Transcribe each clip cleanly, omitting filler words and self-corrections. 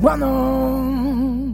Guanon.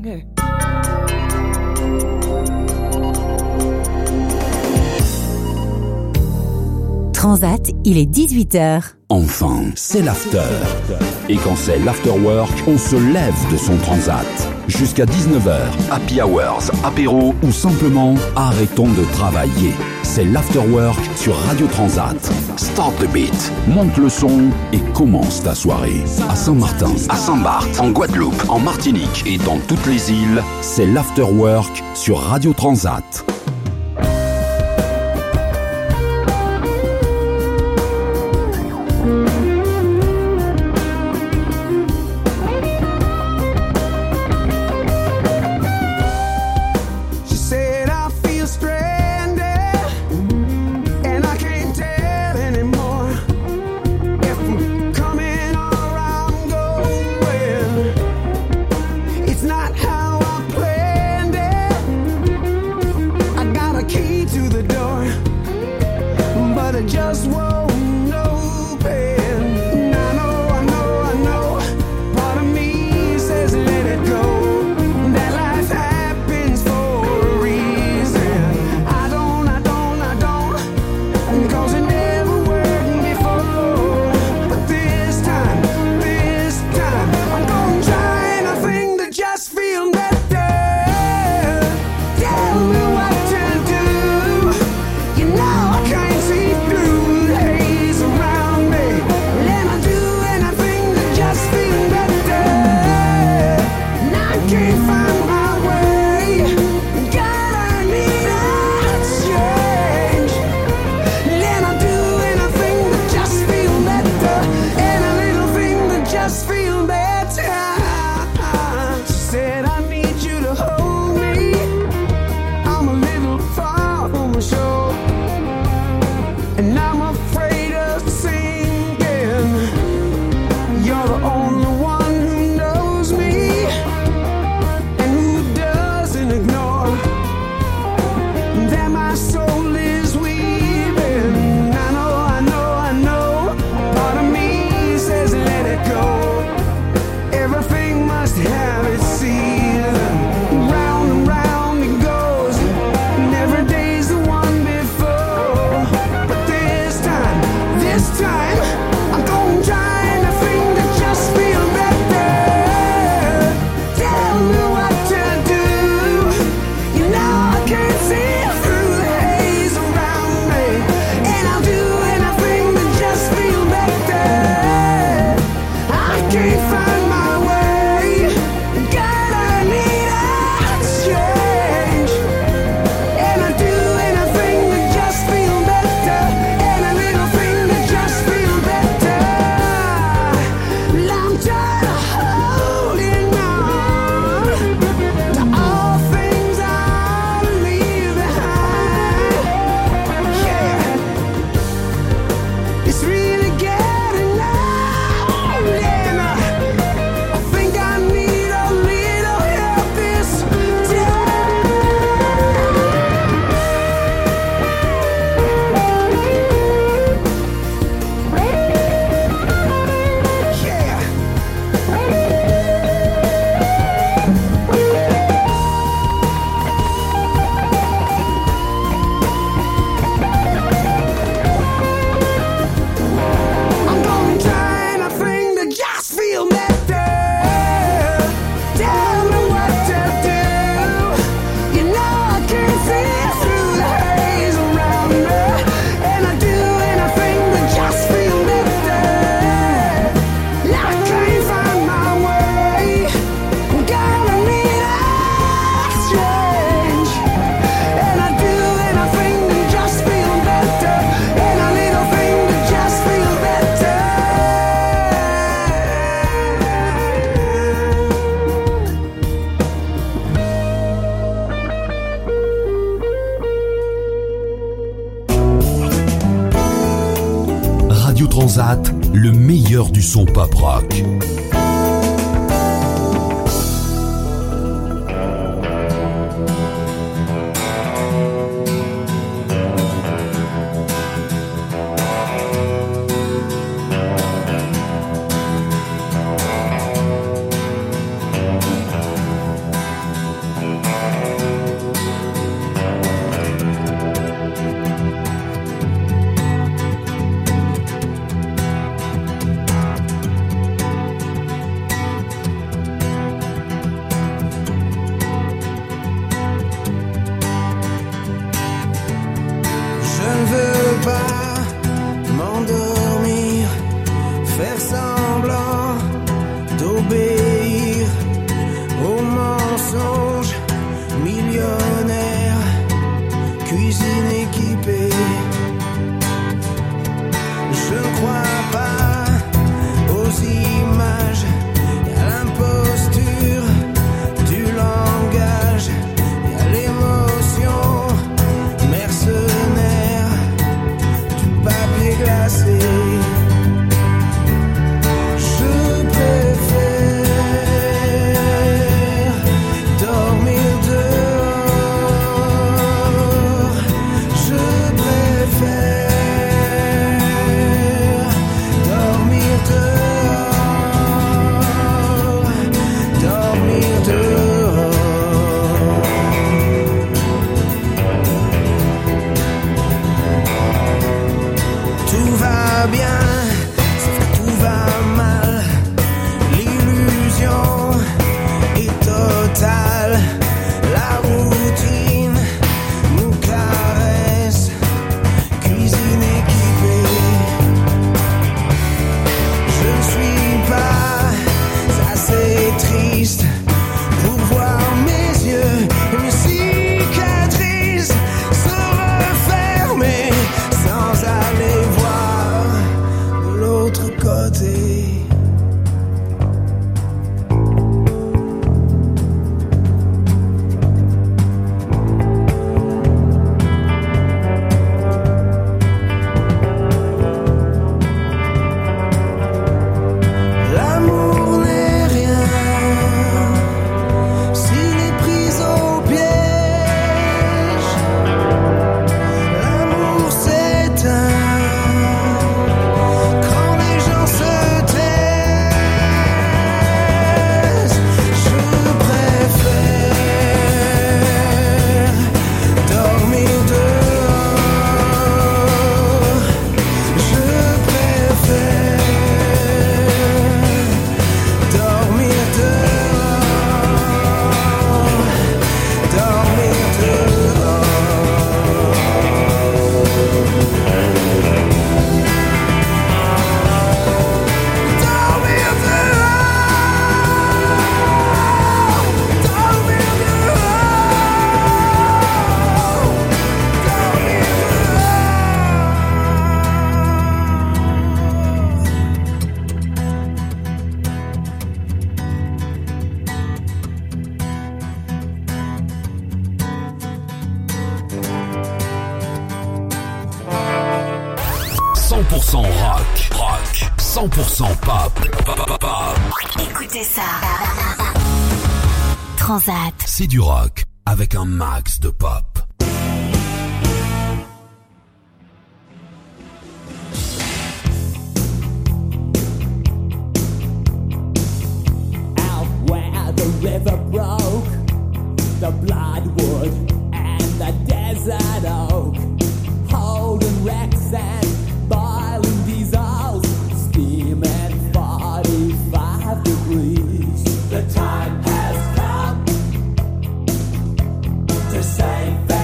Transat, il est 18h. Enfin, c'est l'after. Et quand c'est l'afterwork, on se lève de son transat. Jusqu'à 19h, happy hours, apéro ou simplement arrêtons de travailler. C'est l'afterwork sur Radio Transat. Start the beat, monte le son et commence ta soirée. À Saint-Martin, à Saint-Barth, en Guadeloupe, en Martinique et dans toutes les îles, c'est l'afterwork sur Radio Transat. Transat, le meilleur du son pop rock. pas m'endormir, faire semblant d'obéir aux mensonges millionnaires, cuisine équipée. Je ne crois pas aux images et à l'imposture du langage et à l'émotion mercenaire du papier glacé. Je préfère dormir dehors. Je préfère dormir dehors. Dormir dehors. Tout va bien, sauf que tout va mal. L'illusion est totale. La routine nous caresse. Cuisine équipée. Je ne suis pas assez triste pour voir mes yeux et mes cicatrices se refermer sans aller voir de l'autre côté. L'amour n'est rien s'il est pris au piège. L'amour s'éteint quand les gens se taisent. Je préfère dormir dehors. Je préfère dormir dehors. Dormir dehors. Dormir dehors. Dormir Rock, rock, 100% pop. Écoutez ça. Transat. C'est du rock avec un max de pop. Out where the river broke, the bloodwood and the desert oak, holding wrecks and boiling diesels, steaming 45 degrees. The time has come to save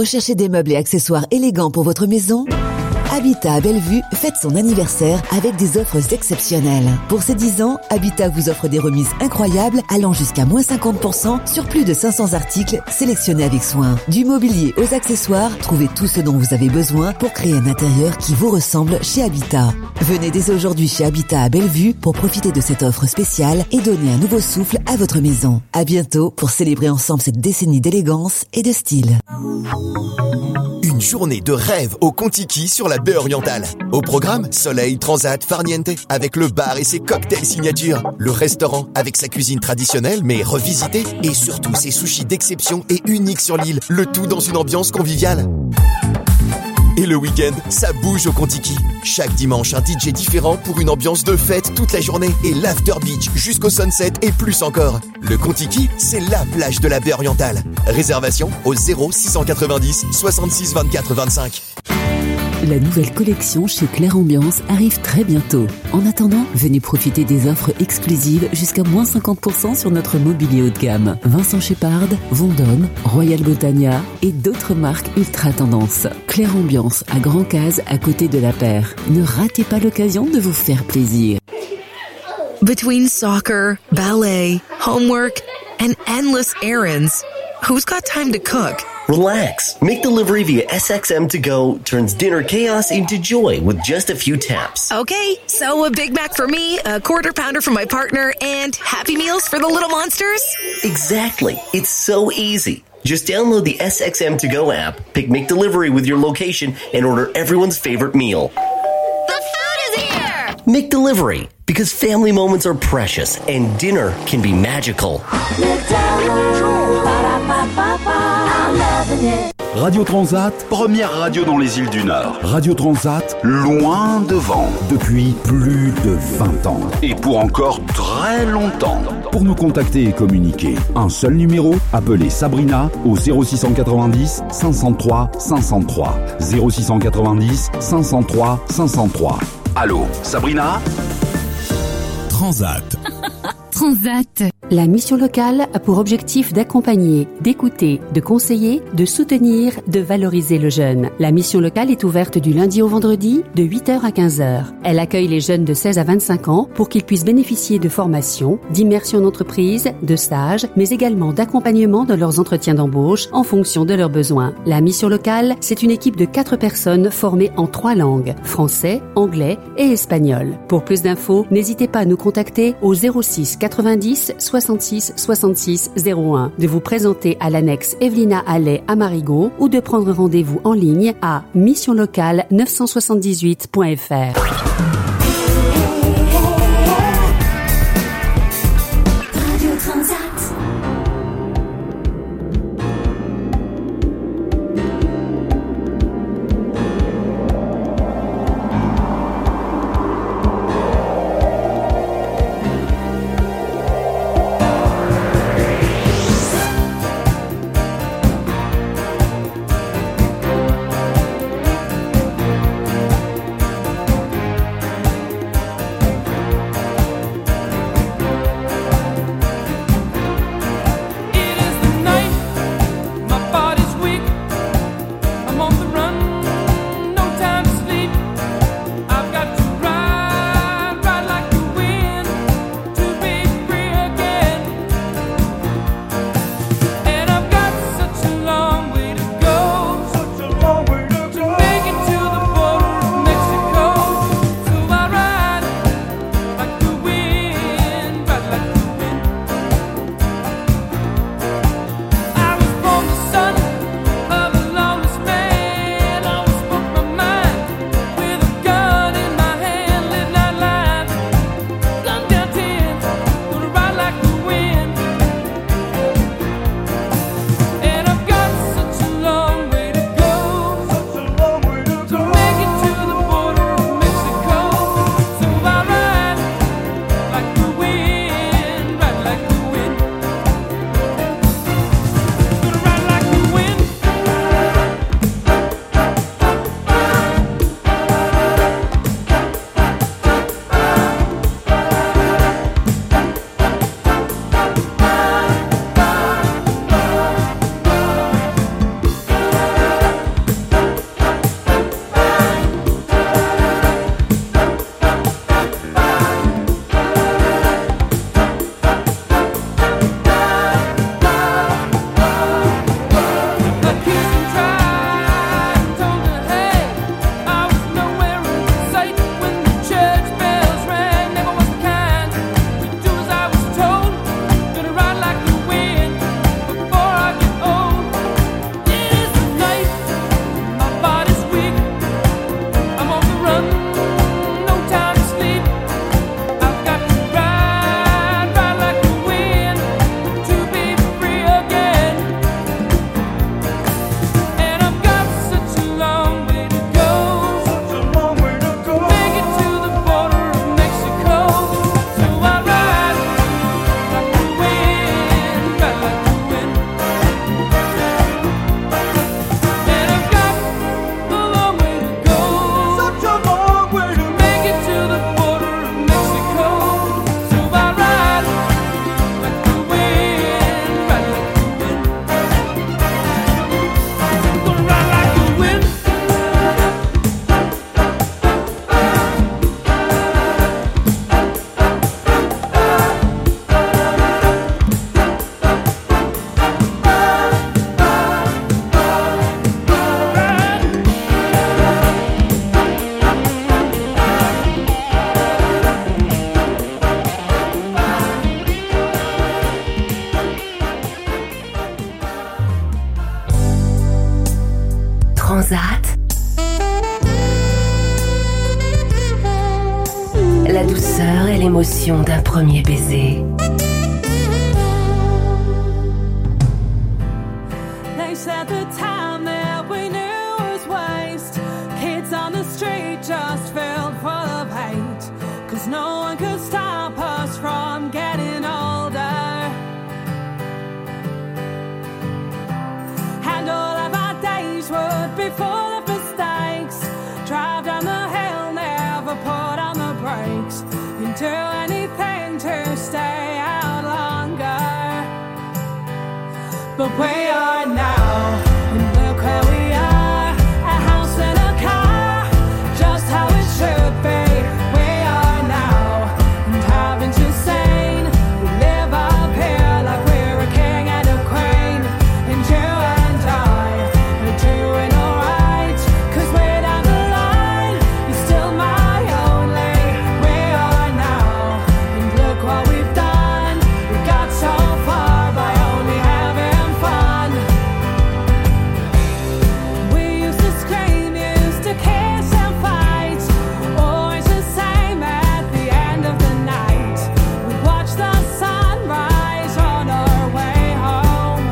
recherchez des meubles et accessoires élégants pour votre maison? Habitat à Bellevue fête son anniversaire avec des offres exceptionnelles. Pour ses 10 ans, Habitat vous offre des remises incroyables allant jusqu'à moins 50% sur plus de 500 articles sélectionnés avec soin. Du mobilier aux accessoires, trouvez tout ce dont vous avez besoin pour créer un intérieur qui vous ressemble chez Habitat. Venez dès aujourd'hui chez Habitat à Bellevue pour profiter de cette offre spéciale et donner un nouveau souffle à votre maison. À bientôt pour célébrer ensemble cette décennie d'élégance et de style. Une journée de rêve au Contiki sur la baie orientale. Au programme, soleil, transat, farniente, avec le bar et ses cocktails signature. Le restaurant avec sa cuisine traditionnelle mais revisitée. Et surtout ses sushis d'exception et uniques sur l'île. Le tout dans une ambiance conviviale. Et le week-end, ça bouge au Contiki. Chaque dimanche, un DJ différent pour une ambiance de fête toute la journée. Et l'after beach jusqu'au sunset et plus encore. Le Contiki, c'est la plage de la baie orientale. Réservation au 0690 66 24 25. La nouvelle collection chez Claire Ambiance arrive très bientôt. En attendant, venez profiter des offres exclusives jusqu'à moins 50% sur notre mobilier haut de gamme. Vincent Shepard, Vendôme, Royal Botania et d'autres marques ultra tendance. Claire Ambiance à Grand Case à côté de la Paire. Ne ratez pas l'occasion de vous faire plaisir. Between soccer, ballet, homework, and endless errands, who's got time to cook? Relax. McDelivery via SXM2Go turns dinner chaos into joy with just a few taps. Okay, so a Big Mac for me, a Quarter Pounder for my partner, and Happy Meals for the little monsters? Exactly. It's so easy. Just download the SXM2Go app, pick McDelivery with your location, and order everyone's favorite meal. The food is here! McDelivery, because family moments are precious and dinner can be magical. Radio Transat, première radio dans les îles du Nord. Radio Transat, loin devant, depuis plus de 20 ans. Et pour encore très longtemps. Pour nous contacter et communiquer, un seul numéro, appelez Sabrina au 0690 503 503. 0690 503 503. Allô, Sabrina ? Transat. Transat. La mission locale a pour objectif d'accompagner, d'écouter, de conseiller, de soutenir, de valoriser le jeune. La mission locale est ouverte du lundi au vendredi de 8h à 15h. Elle accueille les jeunes de 16 à 25 ans pour qu'ils puissent bénéficier de formations, d'immersion d'entreprise, de stages, mais également d'accompagnement dans leurs entretiens d'embauche en fonction de leurs besoins. La mission locale, c'est une équipe de 4 personnes formées en 3 langues, français, anglais et espagnol. Pour plus d'infos, n'hésitez pas à nous contacter au 06 90 66 66 01, de vous présenter à l'annexe Evelina Allais à Marigot ou de prendre rendez-vous en ligne à missionlocale978.fr. Transat. La douceur et l'émotion d'un premier baiser. They said the time that we knew was waste. Kids on the street just filled full of hate. 'Cause no one could stop us from getting older. And all of our days would be full of mistakes. Drive down the hill, never put on the brakes. And do anything to stay out longer. But we are now, and look where we are. A house and a car, just how it should be. We are now, and having to say, we live up here like we're a king and a queen. And you and I are doing alright, 'cause we're down the line, you're still my only. We are now, and look what we've done. We got so far by only having fun. We used to scream, used to kiss and fight, always the same at the end of the night. We'd watch the sunrise on our way home.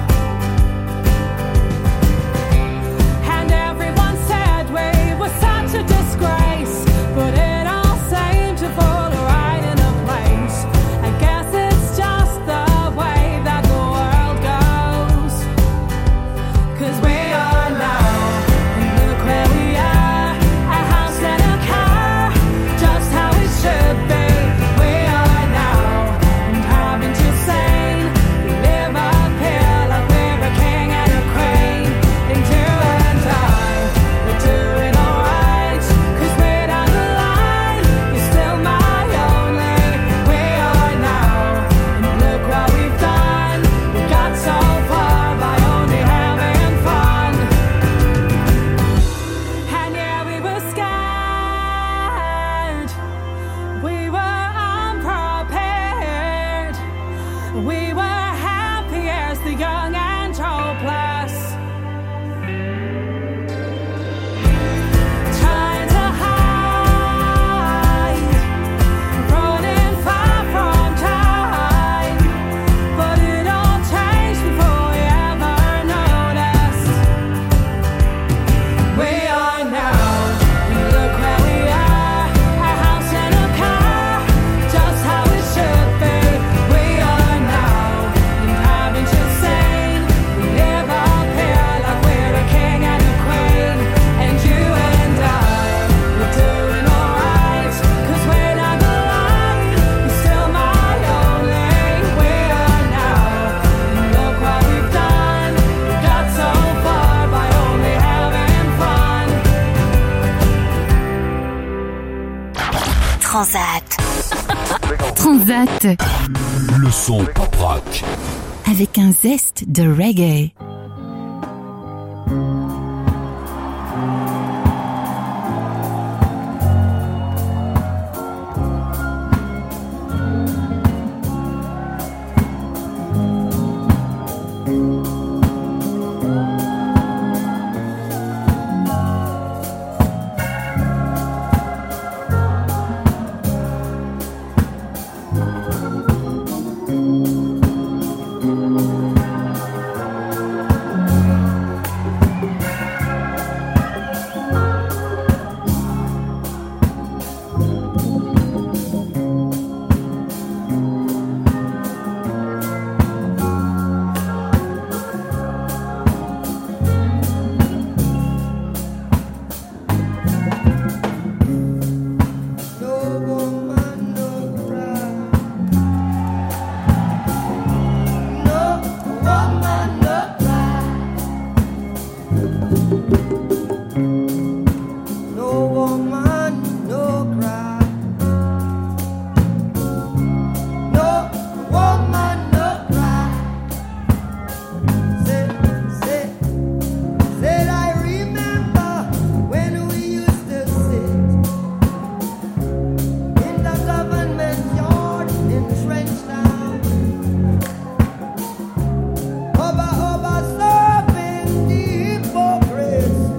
And everyone said we were such a disgrace, but it all seemed to fall right into place. I guess it's just the way that the world goes. 'Cause we are now, and look where we are. A house and a car, just how it should be. We are now, and having to say, we live up here like we're a king and a queen. And you and I, we're doing alright, 'cause we're down the line, you're still my only. We are now, and look what we've done. We got so far by only having fun. And yeah, we were scared, we were unprepared. We were happy as the young and hopeless, trying to hide, running far from time. But it all changed before we ever noticed. We are now, and look where we are. A house and a car, just how it should be. We are now, and having to say, we live up here like we're a king and a queen. And you and I, we're doing alright, 'cause we're down the line, you're still my only. We are now, and look what we've done. We got so far by only having fun. Transat. Transat, Le son pop rock. avec un zeste de reggae. Over, serving the hypocrites.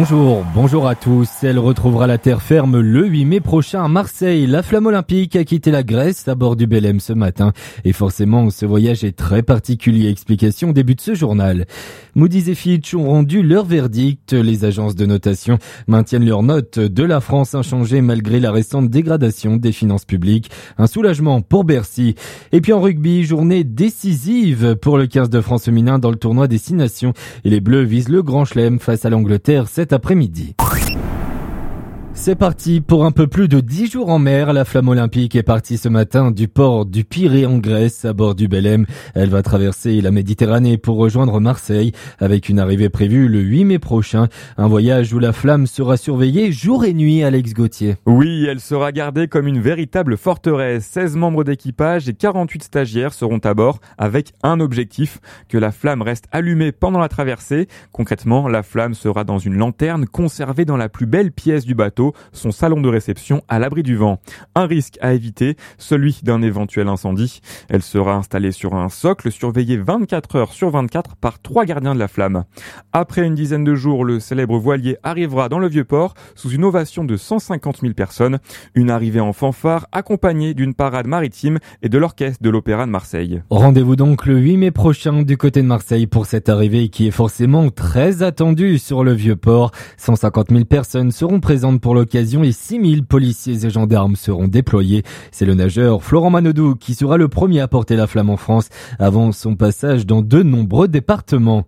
Bonjour à tous. Elle retrouvera la terre ferme le 8 mai prochain à Marseille. La flamme olympique a quitté la Grèce à bord du Belém ce matin. Et forcément, ce voyage est très particulier. Explication au début de ce journal. Moody's et Fitch ont rendu leur verdict. Les agences de notation maintiennent leur note de la France inchangée malgré la récente dégradation des finances publiques. Un soulagement pour Bercy. Et puis en rugby, journée décisive pour le 15 de France féminin dans le tournoi des 6 nations. Et les Bleus visent le Grand Chelem face à l'Angleterre cet après-midi. C'est parti pour un peu plus de 10 jours en mer. La flamme olympique est partie ce matin du port du Pirée en Grèce à bord du Belém. Elle va traverser la Méditerranée pour rejoindre Marseille avec une arrivée prévue le 8 mai prochain. Un voyage où la flamme sera surveillée jour et nuit, Alex Gauthier. Oui, elle sera gardée comme une véritable forteresse. 16 membres d'équipage et 48 stagiaires seront à bord avec un objectif, que la flamme reste allumée pendant la traversée. Concrètement, la flamme sera dans une lanterne conservée dans la plus belle pièce du bateau, son salon de réception à l'abri du vent. Un risque à éviter, celui d'un éventuel incendie. Elle sera installée sur un socle, surveillée 24 heures sur 24 par 3 gardiens de la flamme. Après une dizaine de jours, le célèbre voilier arrivera dans le Vieux-Port sous une ovation de 150 000 personnes. Une arrivée en fanfare accompagnée d'une parade maritime et de l'orchestre de l'Opéra de Marseille. Rendez-vous donc le 8 mai prochain du côté de Marseille pour cette arrivée qui est forcément très attendue sur le Vieux-Port. 150 000 personnes seront présentes pour l'occasion et 6 000 policiers et gendarmes seront déployés. C'est le nageur Florent Manodou qui sera le premier à porter la flamme en France avant son passage dans de nombreux départements.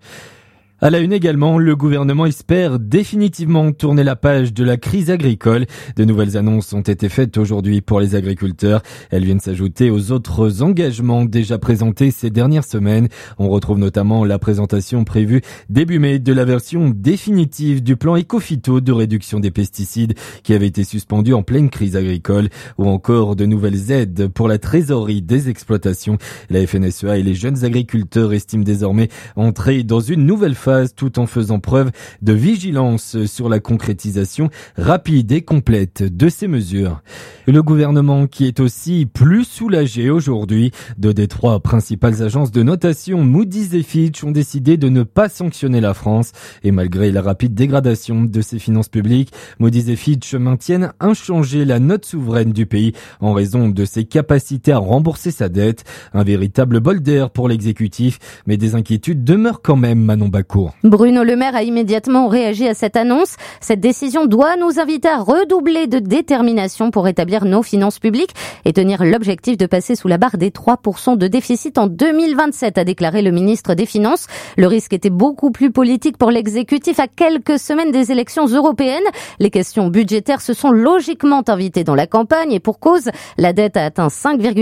À la une également, le gouvernement espère définitivement tourner la page de la crise agricole. De nouvelles annonces ont été faites aujourd'hui pour les agriculteurs. Elles viennent s'ajouter aux autres engagements déjà présentés ces dernières semaines. On retrouve notamment la présentation prévue début mai de la version définitive du plan Écophyto de réduction des pesticides qui avait été suspendu en pleine crise agricole, ou encore de nouvelles aides pour la trésorerie des exploitations. La FNSEA et les jeunes agriculteurs estiment désormais entrer dans une nouvelle phase tout en faisant preuve de vigilance sur la concrétisation rapide et complète de ces mesures. Le gouvernement qui est aussi plus soulagé aujourd'hui. Deux des 3 principales agences de notation, Moody's et Fitch, ont décidé de ne pas sanctionner la France. Et malgré la rapide dégradation de ses finances publiques, Moody's et Fitch maintiennent inchangée la note souveraine du pays en raison de ses capacités à rembourser sa dette. Un véritable bol d'air pour l'exécutif, mais des inquiétudes demeurent quand même, Manon Bacour. Bruno Le Maire a immédiatement réagi à cette annonce. Cette décision doit nous inviter à redoubler de détermination pour rétablir nos finances publiques et tenir l'objectif de passer sous la barre des 3% de déficit en 2027, a déclaré le ministre des Finances. Le risque était beaucoup plus politique pour l'exécutif à quelques semaines des élections européennes. Les questions budgétaires se sont logiquement invitées dans la campagne et pour cause, la dette a atteint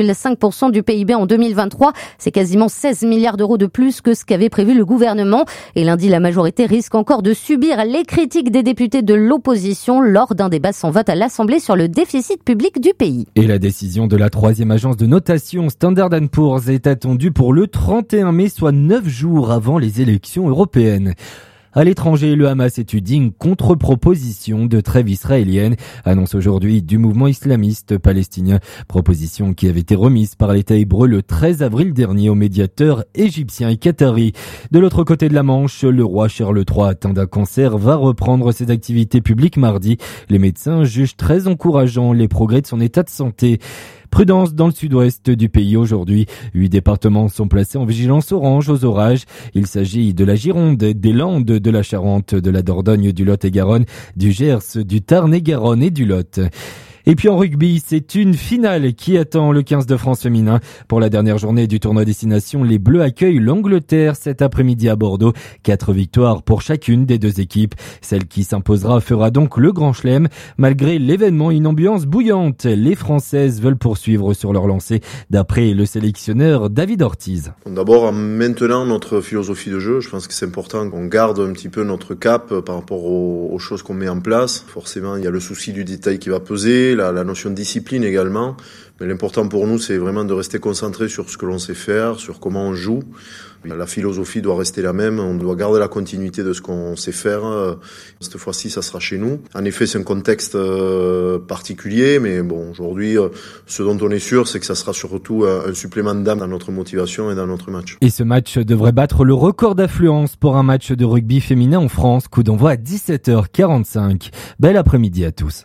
5,5% du PIB en 2023. C'est quasiment 16 milliards d'euros de plus que ce qu'avait prévu le gouvernement. Et lundi, la majorité risque encore de subir les critiques des députés de l'opposition lors d'un débat sans vote à l'Assemblée sur le déficit public du pays. Et la décision de la 3e agence de notation Standard & Poor's est attendue pour le 31 mai, soit 9 jours avant les élections européennes. À l'étranger, le Hamas étudie une contre-proposition de trêve israélienne, annonce aujourd'hui du mouvement islamiste palestinien. Proposition qui avait été remise par l'État hébreu le 13 avril dernier aux médiateurs égyptiens et qataris. De l'autre côté de la Manche, le roi Charles III, atteint d'un cancer, va reprendre ses activités publiques mardi. Les médecins jugent très encourageants les progrès de son état de santé. Prudence dans le sud-ouest du pays aujourd'hui. 8 départements sont placés en vigilance orange aux orages. Il s'agit de la Gironde, des Landes, de la Charente, de la Dordogne, du Lot-et-Garonne, du Gers, du Tarn-et-Garonne et du Lot. Et puis en rugby, c'est une finale qui attend le 15 de France féminin. Pour la dernière journée du tournoi Destination, les Bleus accueillent l'Angleterre cet après-midi à Bordeaux. 4 victoires pour chacune des 2 équipes. Celle qui s'imposera fera donc le Grand Chelem. Malgré l'événement, une ambiance bouillante. Les Françaises veulent poursuivre sur leur lancée, d'après le sélectionneur David Ortiz. D'abord, en maintenant notre philosophie de jeu, je pense que c'est important qu'on garde un petit peu notre cap par rapport aux choses qu'on met en place. Forcément, il y a le souci du détail qui va peser. respect, la notion de discipline également. Mais l'important pour nous, c'est vraiment de rester concentré sur ce que l'on sait faire, sur comment on joue. La philosophie doit rester la même, on doit garder la continuité de ce qu'on sait faire. Cette fois-ci, ça sera chez nous. En effet, c'est un contexte particulier, mais bon, aujourd'hui, ce dont on est sûr, c'est que ça sera surtout un supplément d'âme dans notre motivation et dans notre match. Et ce match devrait battre le record d'affluence pour un match de rugby féminin en France. Coup d'envoi à 17h45. Bel après-midi à tous.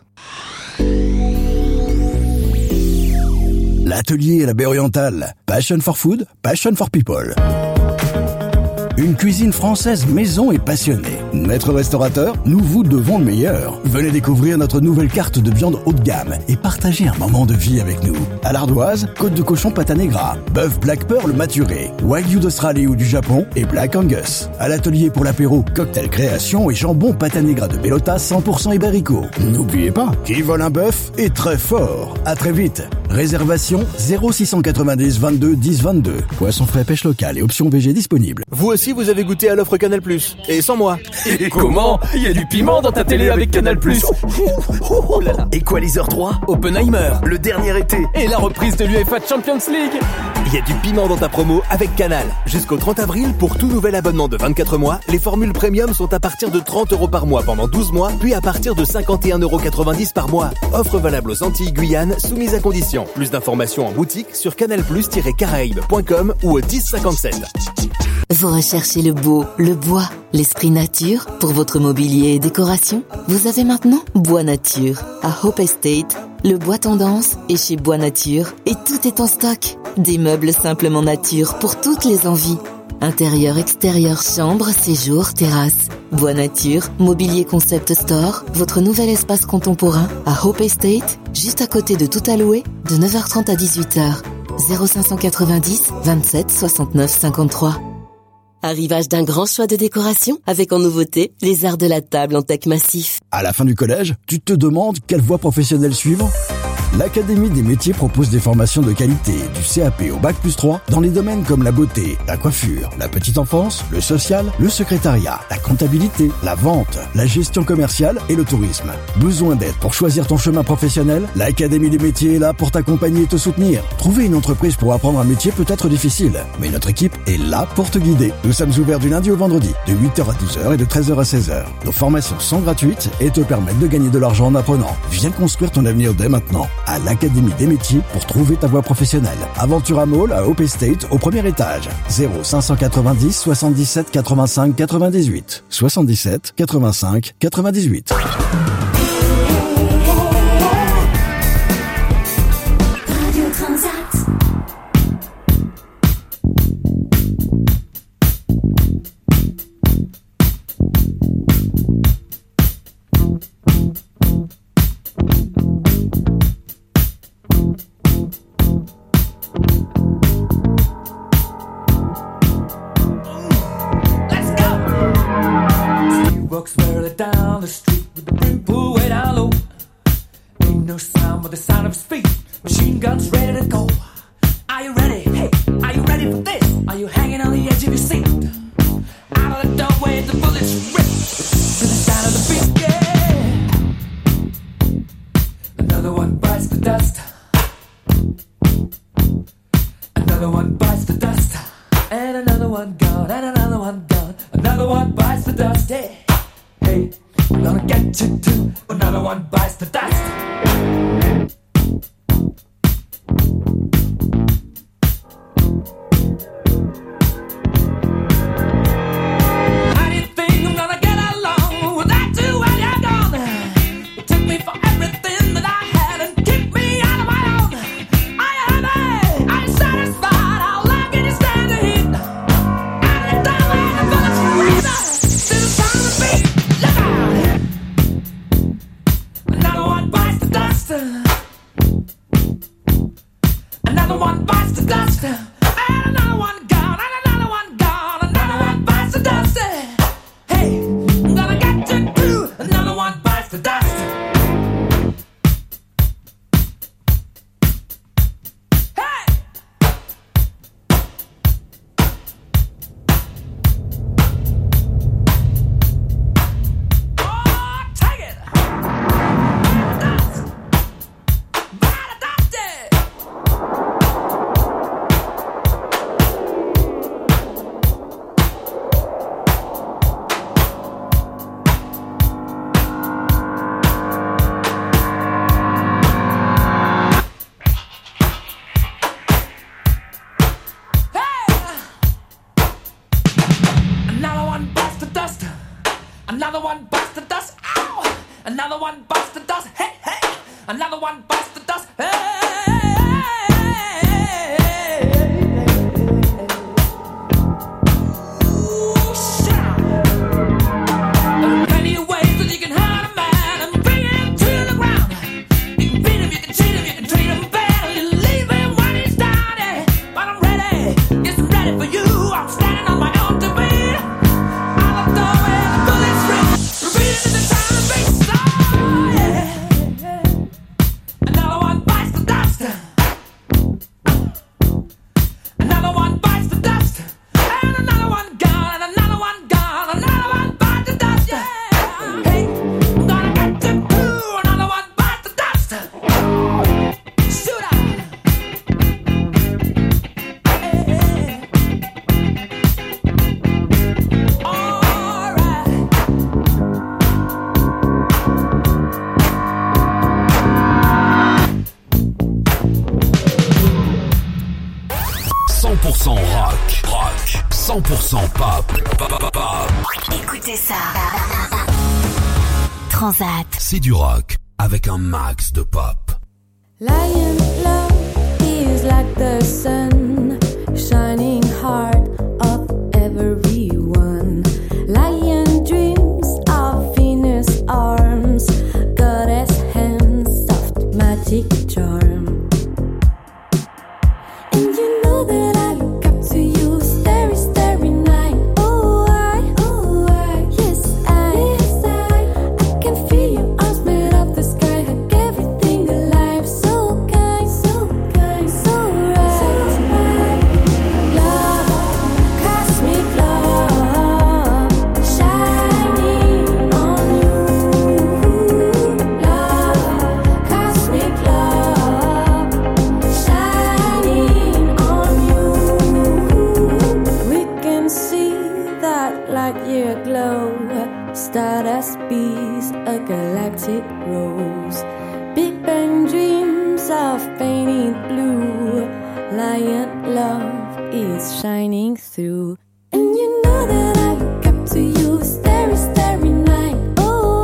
L'atelier à la baie orientale. Passion for food, passion for people. Une cuisine française maison et passionnée. Maître restaurateur, nous vous devons le meilleur. Venez découvrir notre nouvelle carte de viande haut de gamme et partagez un moment de vie avec nous. À l'ardoise, côte de cochon pâte à negra, bœuf Black Pearl maturé, Wagyu d'Australie ou du Japon et Black Angus. À l'atelier pour l'apéro, cocktail création et jambon pâte à negra de Bellota 100% ibérico. N'oubliez pas, qui vole un bœuf est très fort. À très vite. Réservation 0690 22 10 22. Poisson frais, pêche locale et option VG disponible. Vous aussi, vous avez goûté à l'offre Canal+. Et sans moi. Et comment ? Il y a du piment dans ta télé avec Canal+. Equalizer 3, Oppenheimer, le dernier été. Et la reprise de l'UEFA Champions League. Il y a du piment dans ta promo avec Canal. Jusqu'au 30 avril, pour tout nouvel abonnement de 24 mois, les formules premium sont à partir de 30 € par mois pendant 12 mois, puis à partir de 51,90 € par mois. Offre valable aux Antilles Guyane, soumise à condition. Plus d'informations en boutique sur canalplus-caraïbes.com ou au 1057. Vous recherchez le beau, le bois, l'esprit nature pour votre mobilier et décoration? Vous avez maintenant Bois Nature. À Hope Estate, le bois tendance est chez Bois Nature et tout est en stock. Des meubles simplement nature pour toutes les envies. Intérieur, extérieur, chambre, séjour, terrasse. Bois Nature, mobilier concept store, votre nouvel espace contemporain à Hope Estate, juste à côté de Tout à louer, de 9h30 à 18h. 0590 27 69 53. Arrivage d'un grand choix de décoration avec en nouveauté les arts de la table en teck massif. À la fin du collège, tu te demandes quelle voie professionnelle suivre ? L'Académie des métiers propose des formations de qualité, du CAP au Bac+3, dans les domaines comme la beauté, la coiffure, la petite enfance, le social, le secrétariat, la comptabilité, la vente, la gestion commerciale et le tourisme. Besoin d'aide pour choisir ton chemin professionnel ? L'Académie des métiers est là pour t'accompagner et te soutenir. Trouver une entreprise pour apprendre un métier peut être difficile, mais notre équipe est là pour te guider. Nous sommes ouverts du lundi au vendredi, de 8h à 12h et de 13h à 16h. Nos formations sont gratuites et te permettent de gagner de l'argent en apprenant. Viens construire ton avenir dès maintenant à l'Académie des métiers pour trouver ta voie professionnelle. Aventura Mall à Hope Estate au premier étage. 0590 77 85 98. 77 85 98. Down the street with the brim pulled way down low. Ain't no sound but the sound of his feet. Machine guns ready to go. Are you ready? Hey, are you ready for this? Are you hanging on the edge of your seat? Out of the doorway, the bullets rip to the sound of the beat. Yeah. Another one bites the dust. Another one bites the dust. And another one gone. And another one gone. Another one bites the dust. Yeah. Hey, I'm gonna get you too. Another one bites the dust. How do you think I'm gonna get along without you when you're gone? You took me for everything that I had and kicked me out of my own. Are you happy? Are you satisfied? How long can you stand the heat? Out of the doorway, the bullets rip to the sound of the beat. Another one bites the dust. Another one bites the dust. And another one gone. And another one gone. Another one bites the dust. Hey, I'm gonna get you too. Another one bites the dust. Another one bites the dust. Ow! Another one bites the dust. Hey, hey. Another one bites the dust. Hey. Rock, 100% pop. Écoutez ça. Transat. C'est du rock avec un max de pop. Lion love is like the sun, shining heart of everyone. Lion dreams of Venus arms, goddess hands, soft magic charm. And you know that I look up to you, starry, starry night. Oh, yes, I can feel your arms made of the sky, hug everything alive. So kind, so kind, so right. Love, cosmic love, shining on you. Love, cosmic love, shining on you. We can see that light year glow, stardust bees, a galactic rose. Big Bang dreams of painted blue. Lion love is shining through. And you know that I look up to you, starry, starry night. Oh,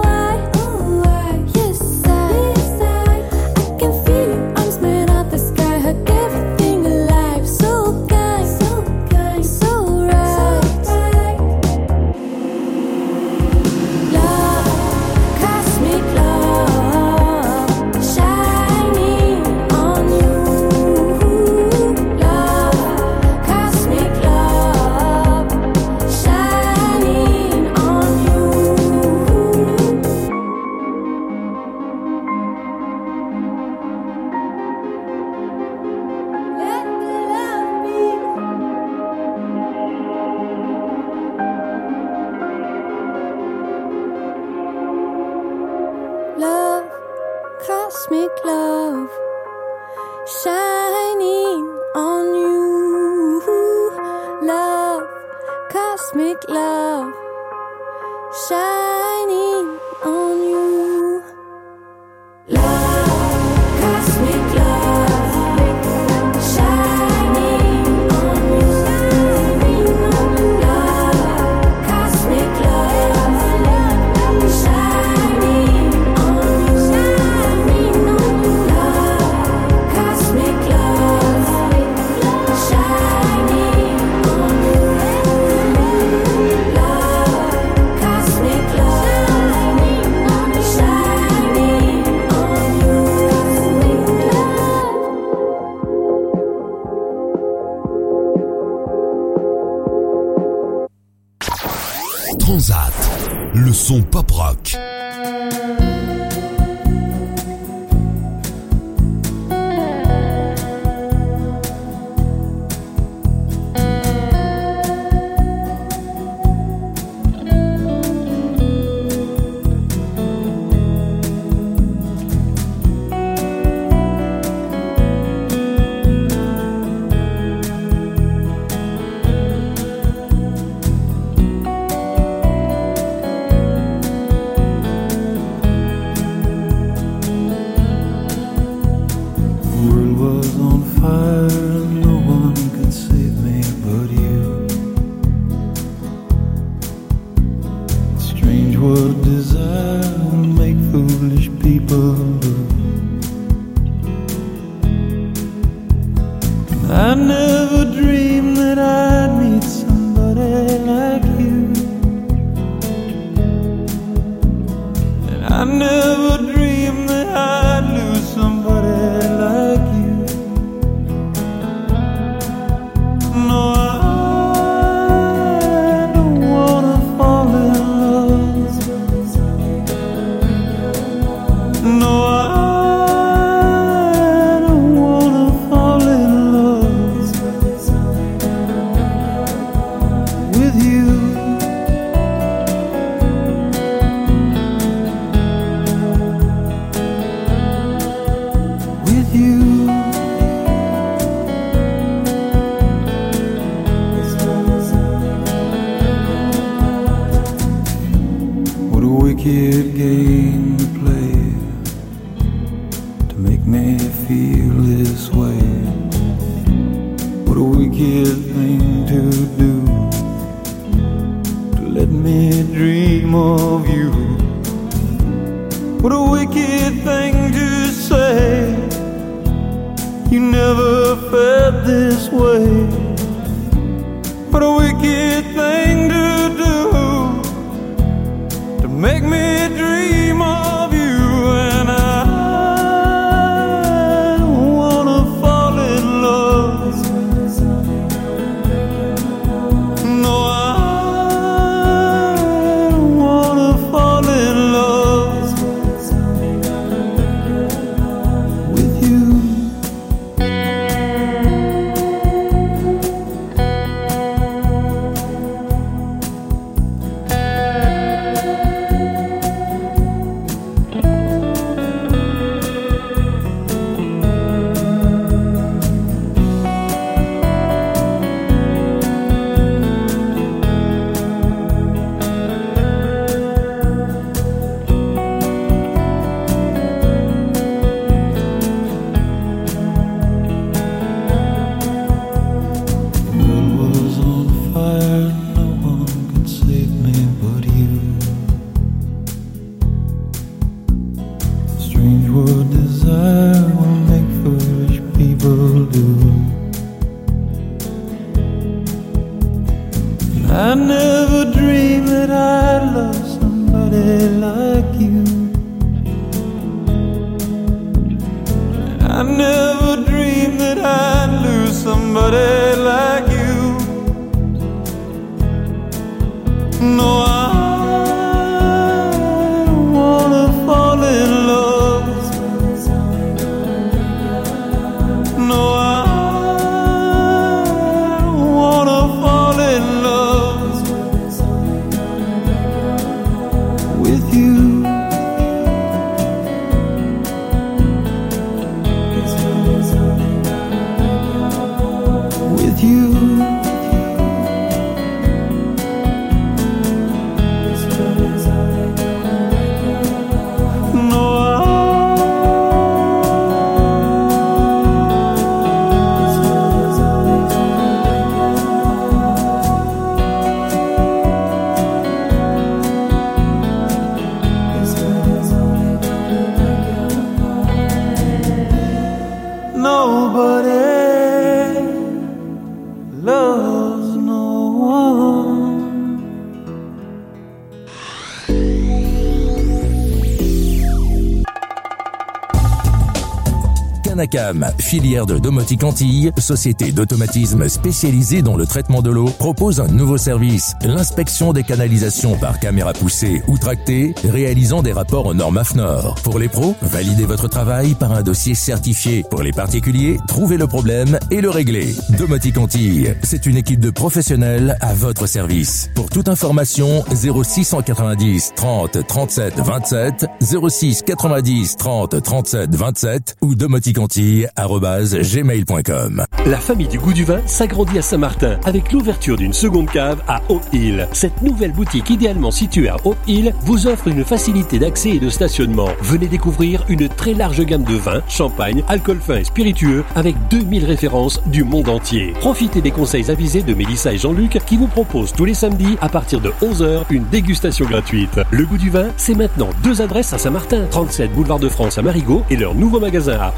yes, I can feel your arms made of the sky, hug everything alive. So kind, so kind, so right. Love, cosmic love, shining on you. Love, cosmic love, shining on you. Let the love be. Love, cosmic love, shining on you. Love, cosmic love, shining on you. Love, cosmic love, shining on you. Love, cosmic love, shining on you. Love, cosmic love, shining on you. Love, cosmic love, shining on you. Transat, le son pop rock. Love, I never dreamed that I'd meet somebody like you. And I never dreamed that I'd lose somebody like you. No, I don't wanna fall in love. No, I don't wanna fall in love with you. With you. What a wicked game to play to make me feel this way. What a wicked thing to do to let me dream of you. What a wicked thing to say. You never felt this way. What a wicked thing to do to make me dream of you. And I don't wanna fall in love. No, I don't wanna fall in love with you. Strange what desire will make foolish people do. I never dreamed that I'd love somebody like you. I never dreamed that I'd lose somebody like you. No, I don't wanna fall in love. No, I don't wanna fall in love with you. With you. Nobody loves no one. Canacam, filière de Domotique Antilles, société d'automatisme spécialisée dans le traitement de l'eau, propose un nouveau service, l'inspection des canalisations par caméra poussée ou tractée, réalisant des rapports aux normes AFNOR. Pour les pros, validez votre travail par un dossier certifié. Pour les particuliers, trouvez le problème et le réglez. Domotique Antilles, c'est une équipe de professionnels à votre service. Pour toute information, 06 90 30 37 27, 06 90 30 37 27 ou domotiqueantilles@gmail.com. La famille du goût du vin s'agrandit à Saint-Martin avec l'ouverture d'une seconde cave à Hope Hill. Cette nouvelle boutique idéalement située à Hope Hill vous offre une facilité d'accès et de stationnement. Venez découvrir une très large gamme de vins, champagne, alcool fin et spiritueux avec 2000 références du monde entier. Profitez des conseils avisés de Mélissa et Jean-Luc qui vous proposent tous les samedis à partir de 11h une dégustation gratuite. Le goût du vin, c'est maintenant 2 adresses à Saint-Martin, 37 boulevard de France à Marigot et leur nouveau magasin à Hope Hill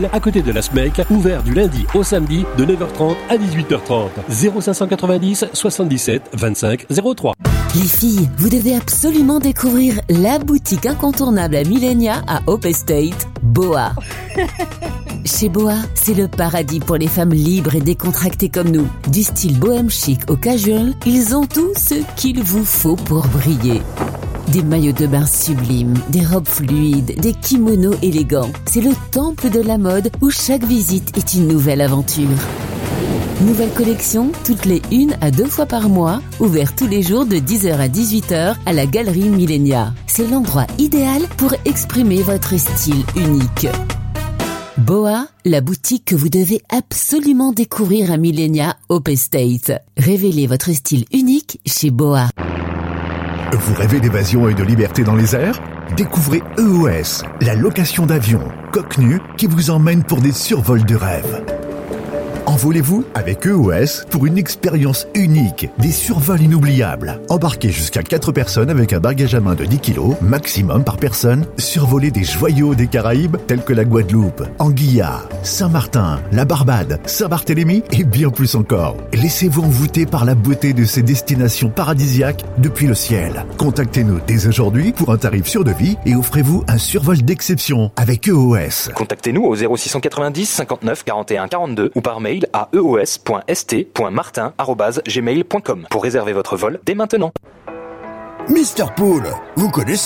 à côté de la SMEC, ouvert du lundi au samedi de 9h30 à 18h30. 0590 77 25 03. Les filles, vous devez absolument découvrir la boutique incontournable à Millenia à Hope Estate, Boa. Chez Boa, c'est le paradis pour les femmes libres et décontractées comme nous. Du style bohème chic au casual, ils ont tout ce qu'il vous faut pour briller. Des maillots de bain sublimes, des robes fluides, des kimonos élégants. C'est le temple de la mode où chaque visite est une nouvelle aventure. Nouvelle collection, toutes les 1 à 2 fois par mois, ouvert tous les jours de 10h à 18h à la Galerie Millenia. C'est l'endroit idéal pour exprimer votre style unique. Boa, la boutique que vous devez absolument découvrir à Millenia Hope Estate. Révélez votre style unique chez Boa. Vous rêvez d'évasion et de liberté dans les airs ? Découvrez EOS, la location d'avions, coque nue qui vous emmène pour des survols de rêve. Envolez-vous avec EOS pour une expérience unique, des survols inoubliables. Embarquez jusqu'à 4 personnes avec un bagage à main de 10 kg, maximum par personne. Survolez des joyaux des Caraïbes tels que la Guadeloupe, Anguilla, Saint-Martin, la Barbade, Saint-Barthélemy et bien plus encore. Laissez-vous envoûter par la beauté de ces destinations paradisiaques depuis le ciel. Contactez-nous dès aujourd'hui pour un tarif sur devis et offrez-vous un survol d'exception avec EOS. Contactez-nous au 0690 59 41 42 ou par mail à eos.st.martin@gmail.com pour réserver votre vol dès maintenant. Mr Pool, vous connaissez ?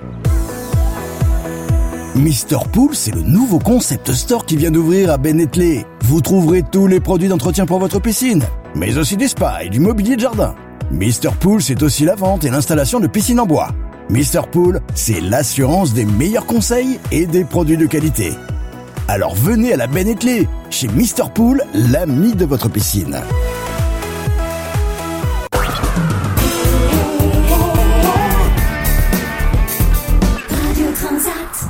Mr Pool, c'est le nouveau concept store qui vient d'ouvrir à Bennetley. Vous trouverez tous les produits d'entretien pour votre piscine, mais aussi des spas et du mobilier de jardin. Mr Pool, c'est aussi la vente et l'installation de piscines en bois. Mr Pool, c'est l'assurance des meilleurs conseils et des produits de qualité. Alors venez à la Bennetley, chez Mr Pool, l'ami de votre piscine. Radio Transat.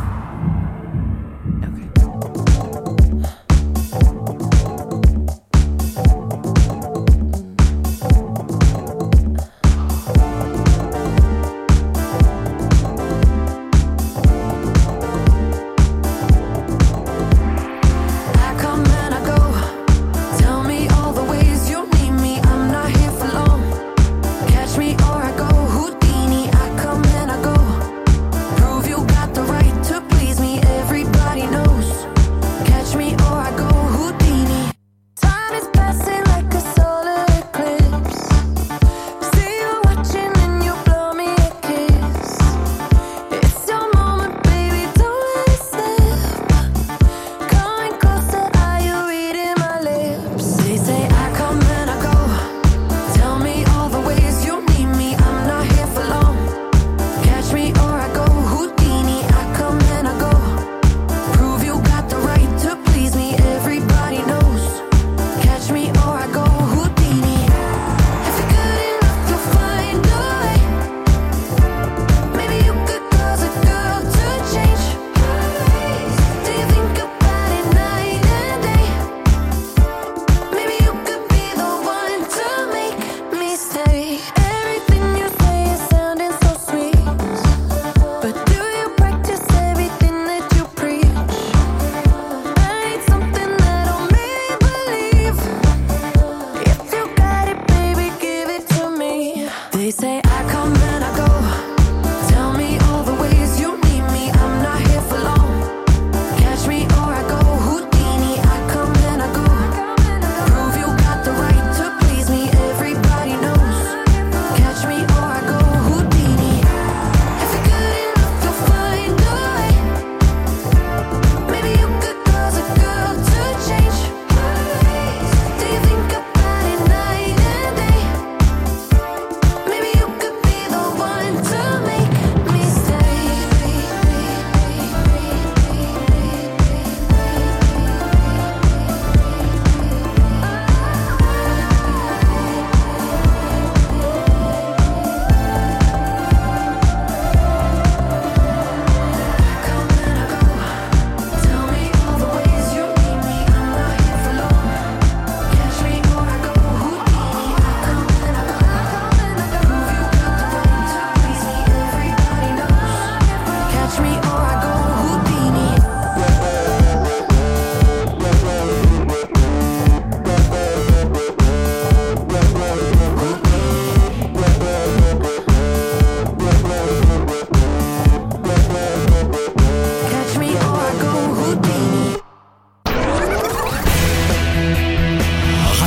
I come and I go. Tell me all the ways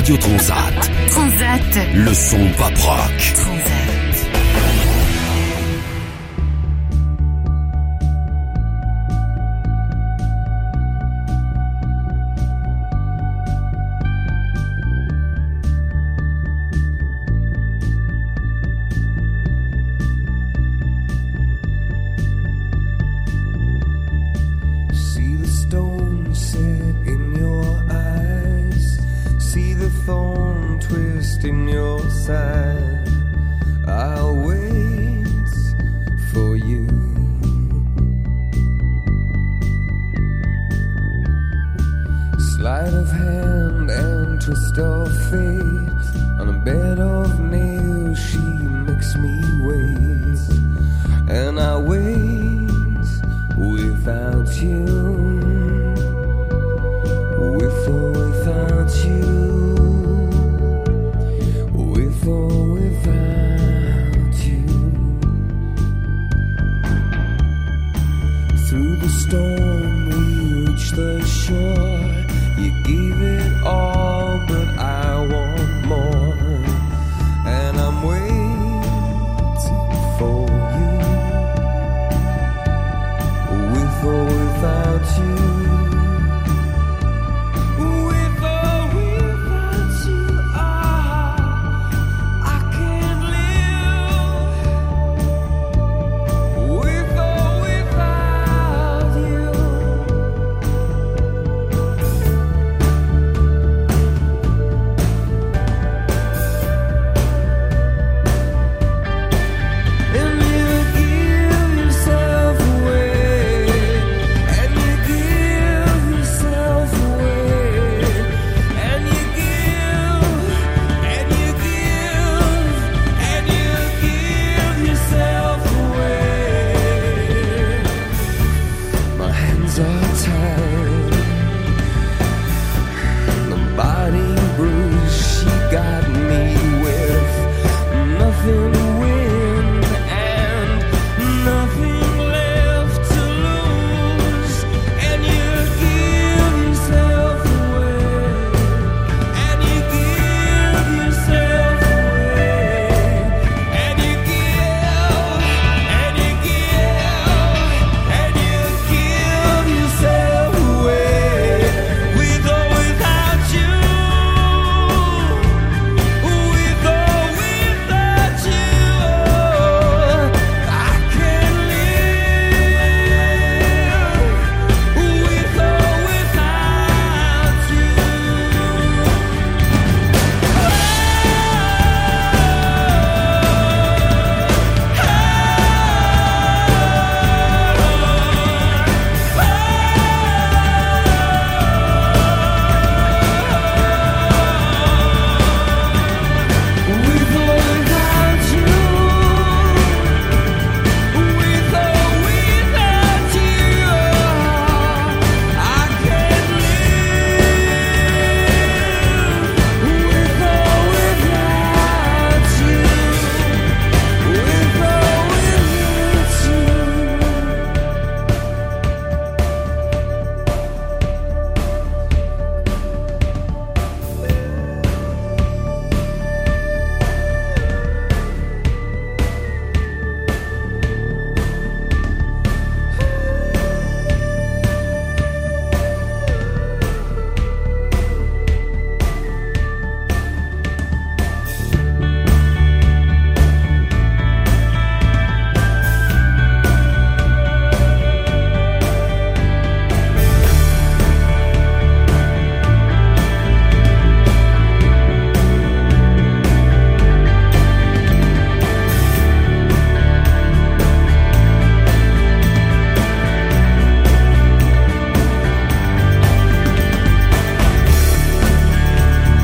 Radio Transat. Transat. Le son pop rock. Transat. In your side, I'll wait for you. Sleight of hand and twist of fate. On a bed of nails, she makes me wait, and I wait without you, with or without you.